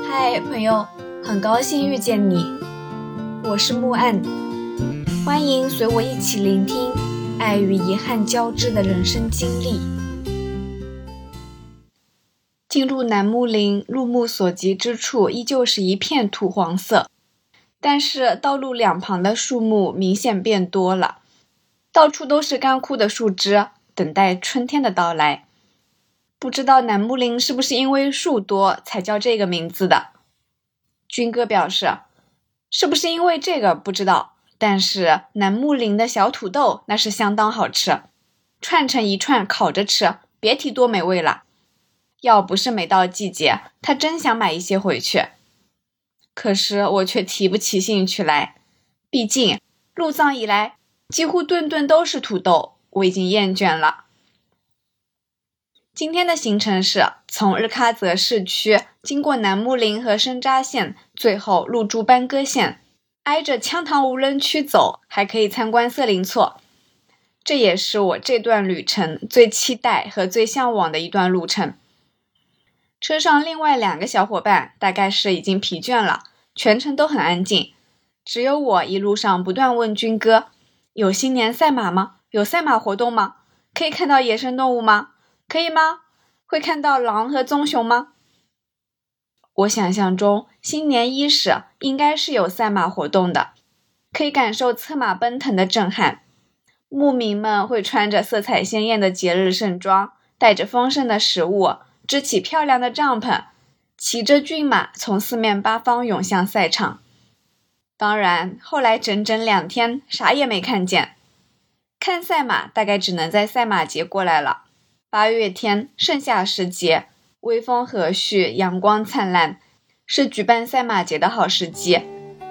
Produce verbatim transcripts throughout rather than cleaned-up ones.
嗨，朋友，很高兴遇见你，我是木岸，欢迎随我一起聆听爱与遗憾交织的人生经历。进入楠木林，入目所及之处依旧是一片土黄色，但是道路两旁的树木明显变多了，到处都是干枯的树枝，等待春天的到来。不知道楠木林是不是因为树多才叫这个名字的？军哥表示，是不是因为这个不知道，但是楠木林的小土豆那是相当好吃，串成一串烤着吃，别提多美味了。要不是每到季节，他真想买一些回去。可是我却提不起兴趣来，毕竟入藏以来，几乎顿顿都是土豆，我已经厌倦了。今天的行程是从日喀则市区经过楠木林和生扎县，最后入珠班戈县，挨着羌塘无人区走，还可以参观色林措。这也是我这段旅程最期待和最向往的一段路程。车上另外两个小伙伴大概是已经疲倦了，全程都很安静，只有我一路上不断问军哥，有新年赛马吗？有赛马活动吗？可以看到野生动物吗？可以吗？会看到狼和棕熊吗？我想象中新年伊始应该是有赛马活动的，可以感受策马奔腾的震撼。牧民们会穿着色彩鲜艳的节日盛装，带着丰盛的食物，支起漂亮的帐篷，骑着骏马从四面八方涌向赛场。当然，后来整整两天啥也没看见。看赛马大概只能在赛马节过来了。八月天，盛夏时节，微风和煦，阳光灿烂，是举办赛马节的好时机。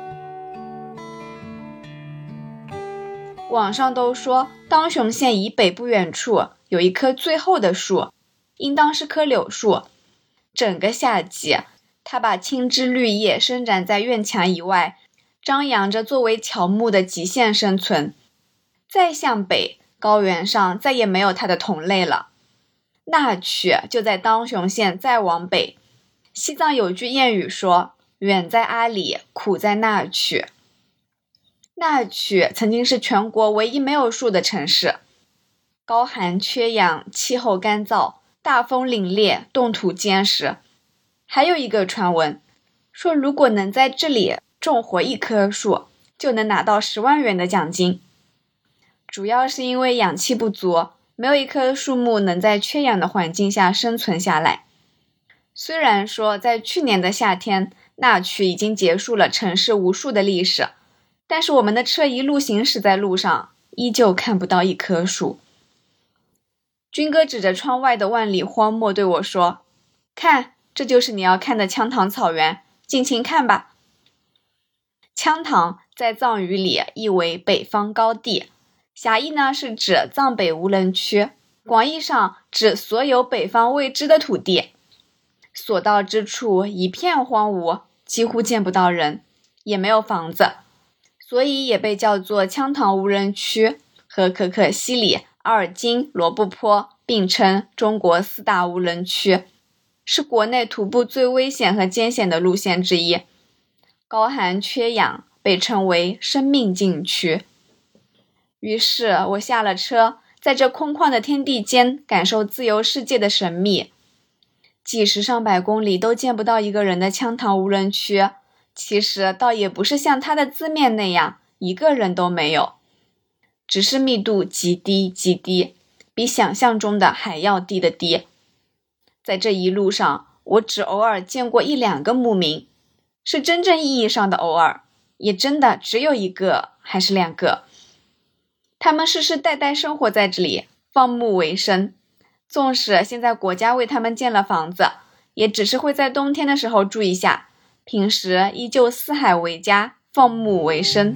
网上都说，当雄县以北不远处有一棵最厚的树，应当是棵柳树。整个夏季，它把青枝绿叶伸展在院墙以外，张扬着作为乔木的极限生存。再向北，高原上再也没有它的同类了。那曲就在当雄县再往北。西藏有句谚语说，远在阿里，苦在那曲。那曲曾经是全国唯一没有树的城市，高寒缺氧，气候干燥，大风凛冽，冻土坚实。还有一个传闻说，如果能在这里种活一棵树，就能拿到十万元的奖金。主要是因为氧气不足，没有一棵树木能在缺氧的环境下生存下来。虽然说在去年的夏天，那曲已经结束了城市无数的历史，但是我们的车一路行驶在路上，依旧看不到一棵树。军哥指着窗外的万里荒漠对我说，看，这就是你要看的羌塘草原，尽情看吧。羌塘在藏语里意为北方高地，狭义呢是指藏北无人区，广义上指所有北方未知的土地。所到之处一片荒芜，几乎见不到人，也没有房子，所以也被叫做羌塘无人区，和可可西里、阿尔金、罗布泊并称中国四大无人区，是国内徒步最危险和艰险的路线之一。高寒缺氧，被称为生命禁区。于是我下了车，在这空旷的天地间感受自由世界的神秘。几十上百公里都见不到一个人的羌塘无人区，其实倒也不是像它的字面那样一个人都没有，只是密度极低极低，比想象中的还要低的低。在这一路上，我只偶尔见过一两个牧民，是真正意义上的偶尔，也真的只有一个还是两个。他们世世代代生活在这里，放牧为生。纵使现在国家为他们建了房子，也只是会在冬天的时候住一下，平时依旧四海为家，放牧为生。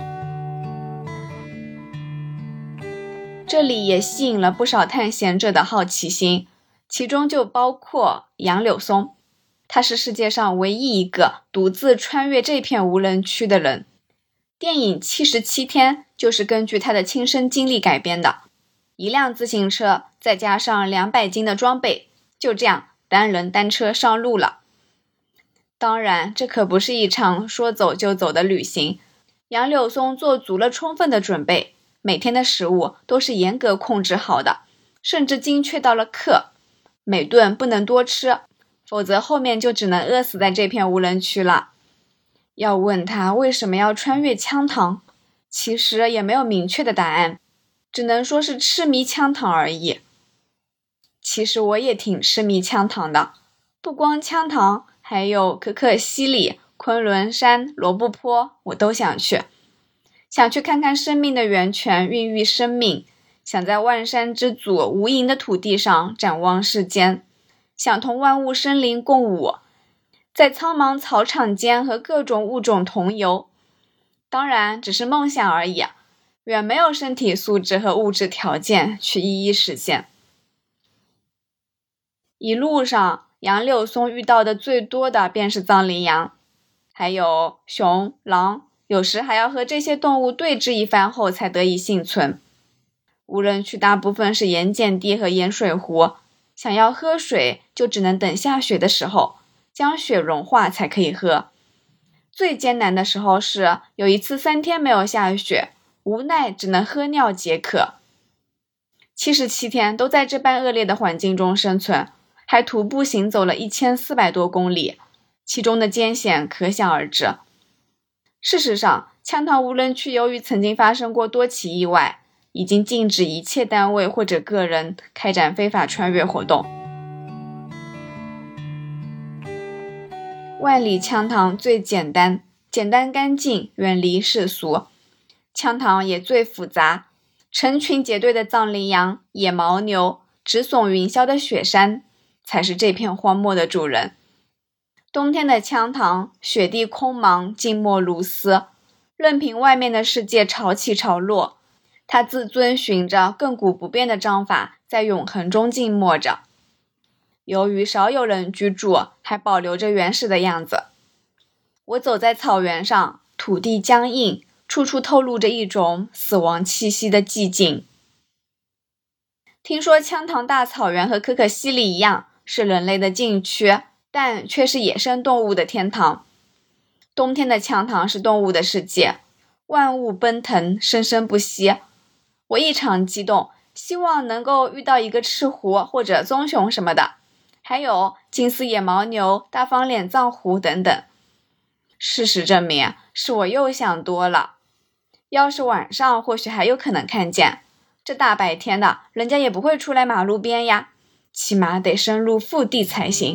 这里也吸引了不少探险者的好奇心，其中就包括杨柳松，他是世界上唯一一个独自穿越这片无人区的人。电影《七十七天》就是根据他的亲身经历改编的。一辆自行车再加上两百斤的装备，就这样单人单车上路了。 当然，这可不是一场说走就走的旅行。杨柳松做足了充分的准备，每天的食物都是严格控制好的，甚至精确到了克，每顿不能多吃，否则后面就只能饿死在这片无人区了。要问他为什么要穿越羌塘，其实也没有明确的答案，只能说是痴迷羌塘而已。其实我也挺痴迷羌塘的，不光羌塘，还有可可西里、昆仑山、罗布泊，我都想去。想去看看生命的源泉孕育生命，想在万山之祖无垠的土地上展望世间，想同万物生灵共舞，在苍茫草场间和各种物种同游。当然只是梦想而已，远没有身体素质和物质条件去一一实现。一路上杨柳松遇到的最多的便是藏羚羊，还有熊、狼，有时还要和这些动物对峙一番后才得以幸存。无人区大部分是盐碱地和盐水湖，想要喝水就只能等下雪的时候，将雪融化才可以喝。最艰难的时候是有一次三天没有下雪，无奈只能喝尿解渴。七十七天都在这般恶劣的环境中生存，还徒步行走了一千四百多公里，其中的艰险可想而知。事实上，羌塘无人区由于曾经发生过多起意外，已经禁止一切单位或者个人开展非法穿越活动。万里羌塘最简单，简单干净，远离世俗。羌塘也最复杂，成群结队的藏羚羊、野牦牛，直耸云霄的雪山，才是这片荒漠的主人。冬天的羌塘，雪地空茫，静默如斯，任凭外面的世界潮起潮落，它自遵循着亘古不变的章法，在永恒中静默着。由于少有人居住，还保留着原始的样子。我走在草原上，土地僵硬，处处透露着一种死亡气息的寂静。听说羌塘大草原和可可西里一样，是人类的禁区，但却是野生动物的天堂。冬天的羌塘是动物的世界，万物奔腾，生生不息。我异常激动，希望能够遇到一个赤狐或者棕熊什么的，还有金丝野牦牛、大方脸藏狐等等。事实证明，是我又想多了。要是晚上，或许还有可能看见，这大白天的，人家也不会出来马路边呀，起码得深入腹地才行。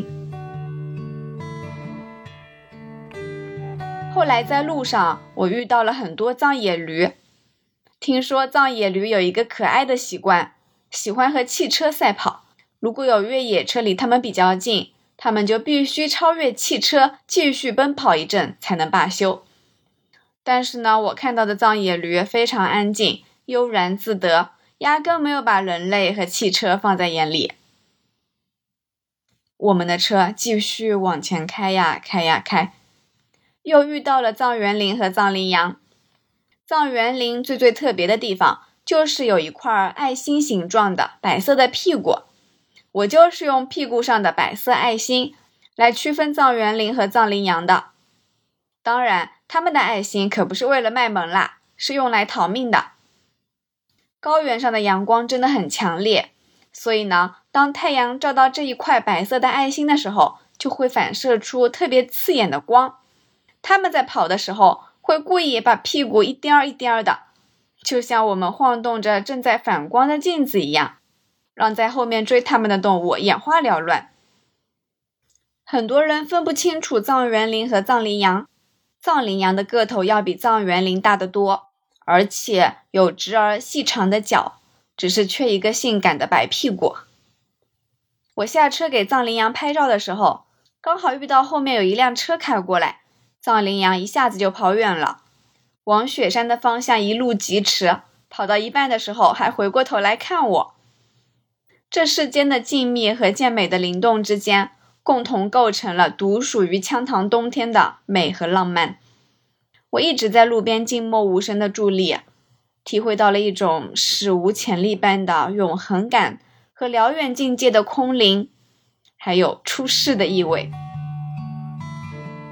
后来在路上，我遇到了很多藏野驴。听说藏野驴有一个可爱的习惯，喜欢和汽车赛跑。如果有越野车离他们比较近，他们就必须超越汽车，继续奔跑一阵才能罢休。但是呢，我看到的藏野驴非常安静，悠然自得，压根没有把人类和汽车放在眼里。我们的车继续往前开呀开呀开，又遇到了藏原羚和藏羚羊。藏原羚最最特别的地方，就是有一块爱心形状的白色的屁股。我就是用屁股上的白色爱心来区分藏原羚和藏羚羊的。当然，他们的爱心可不是为了卖萌啦，是用来逃命的。高原上的阳光真的很强烈，所以呢，当太阳照到这一块白色的爱心的时候，就会反射出特别刺眼的光。他们在跑的时候，会故意把屁股一颠儿一颠儿的，就像我们晃动着正在反光的镜子一样，让在后面追他们的动物眼花缭乱。很多人分不清楚藏原羚和藏羚羊，藏羚羊的个头要比藏原羚大得多，而且有直而细长的脚，只是缺一个性感的白屁股。我下车给藏羚羊拍照的时候，刚好遇到后面有一辆车开过来，藏羚羊一下子就跑远了，往雪山的方向一路疾驰，跑到一半的时候还回过头来看我。这世间的静谧和健美的灵动之间，共同构成了独属于羌塘冬天的美和浪漫。我一直在路边静默无声的伫立，体会到了一种史无前例般的永恒感和辽远境界的空灵，还有出世的意味。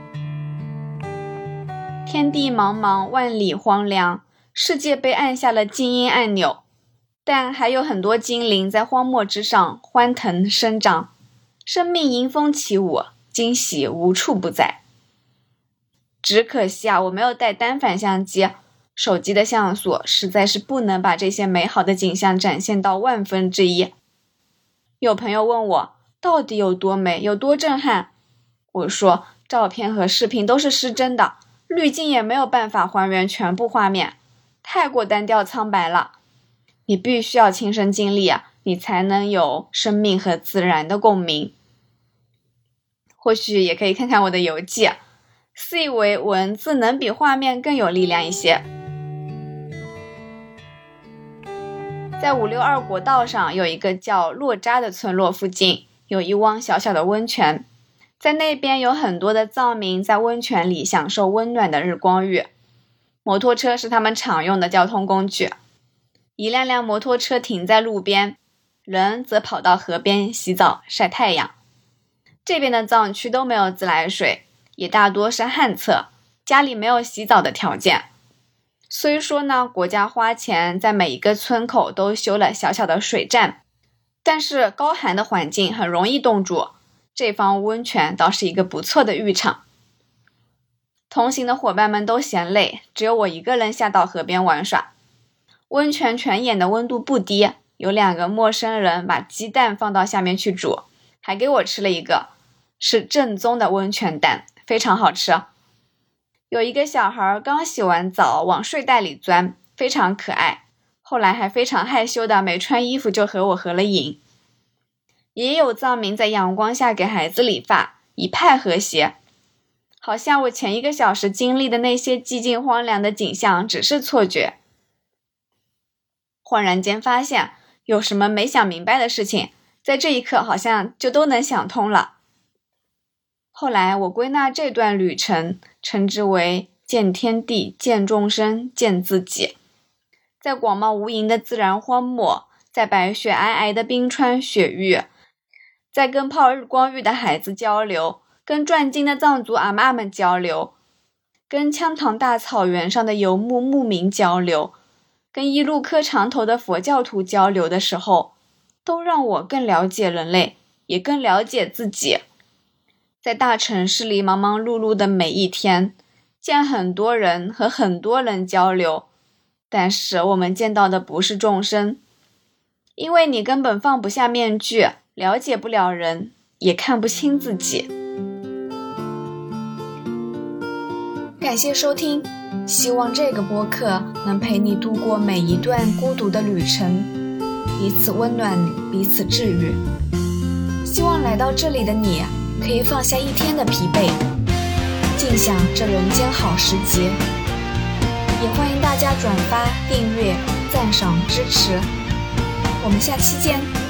天地茫茫，万里荒凉，世界被按下了静音按钮，但还有很多精灵在荒漠之上欢腾生长，生命迎风起舞，惊喜无处不在。只可惜啊，我没有带单反相机，手机的像素实在是不能把这些美好的景象展现到万分之一。有朋友问我到底有多美，有多震撼？我说照片和视频都是失真的，滤镜也没有办法还原全部画面，太过单调苍白了。你必须要亲身经历啊，你才能有生命和自然的共鸣。或许也可以看看我的游记，自以为文字能比画面更有力量一些。在五六二国道上有一个叫洛扎的村落，附近有一汪小小的温泉，在那边有很多的藏民在温泉里享受温暖的日光浴，摩托车是他们常用的交通工具。一辆辆摩托车停在路边，人则跑到河边洗澡晒太阳。这边的藏区都没有自来水，也大多是旱厕，家里没有洗澡的条件。虽说呢，国家花钱在每一个村口都修了小小的水站，但是高寒的环境很容易冻住，这方温泉倒是一个不错的浴场。同行的伙伴们都嫌累，只有我一个人下到河边玩耍。温泉泉眼的温度不低，有两个陌生人把鸡蛋放到下面去煮，还给我吃了一个，是正宗的温泉蛋，非常好吃。有一个小孩刚洗完澡往睡袋里钻，非常可爱，后来还非常害羞的没穿衣服就和我合了影。也有藏民在阳光下给孩子理发，一派和谐，好像我前一个小时经历的那些寂静荒凉的景象只是错觉。忽然间发现有什么没想明白的事情，在这一刻好像就都能想通了。后来我归纳这段旅程称之为见天地，见众生，见自己。在广袤无垠的自然荒漠，在白雪皑皑的冰川雪域，在跟泡日光浴的孩子交流，跟转经的藏族阿嬷们交流，跟羌塘大草原上的游牧牧民交流，跟一路磕长头的佛教徒交流的时候，都让我更了解人类，也更了解自己。在大城市里忙忙碌碌的每一天，见很多人和很多人交流，但是我们见到的不是众生，因为你根本放不下面具，了解不了人，也看不清自己。感谢收听，希望这个播客能陪你度过每一段孤独的旅程，彼此温暖，彼此治愈。希望来到这里的你可以放下一天的疲惫，尽享这人间好时节。也欢迎大家转发、订阅、赞赏、支持。我们下期见。